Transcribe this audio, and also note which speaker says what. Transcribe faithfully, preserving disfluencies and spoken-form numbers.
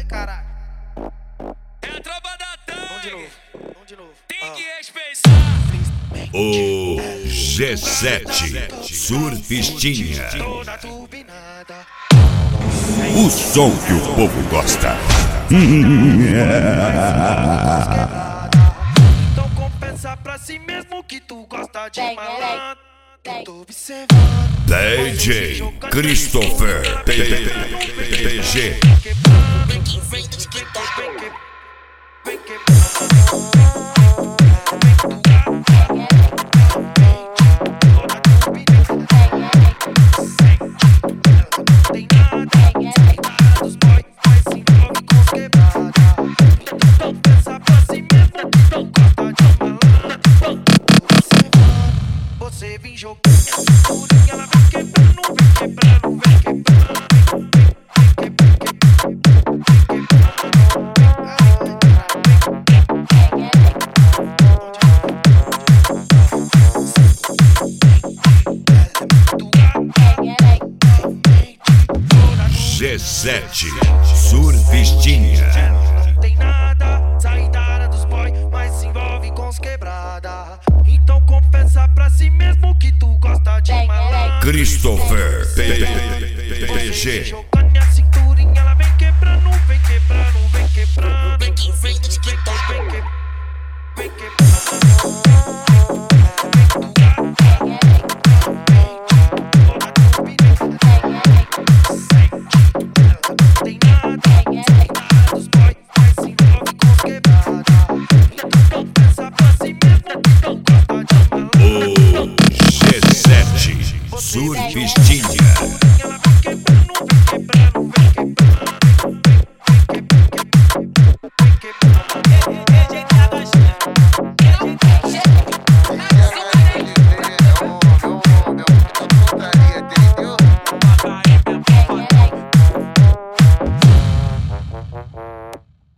Speaker 1: caralho.
Speaker 2: É a tropa da Tang.
Speaker 1: Vamos de novo, vamos de novo.
Speaker 2: Tem
Speaker 1: Ah.
Speaker 2: que respeitar.
Speaker 3: O G sete Surfistinha.
Speaker 1: Toda turbinada.
Speaker 3: O som que o povo gosta.
Speaker 1: Então confessa pra si mesmo que tu gosta de malandro. Eu tô observando.
Speaker 3: D J Christopher P G.
Speaker 1: Vem que vem de que tá vem que vem que você vem jogando tudo, ela vem quebrando, vem quebrando, vem quebrando.
Speaker 3: G sete Surfistinha.
Speaker 1: Não tem nada, sai da área dos boy, mas se envolve com os quebrada. Então confessa pra si mesmo que tu gosta de malandro.
Speaker 3: Christopher P G.
Speaker 1: Jogando minha cinturinha, ela vem quebrando, vem quebrando, vem quebrando. Vem que vem de que tá, vem que vem quebrando.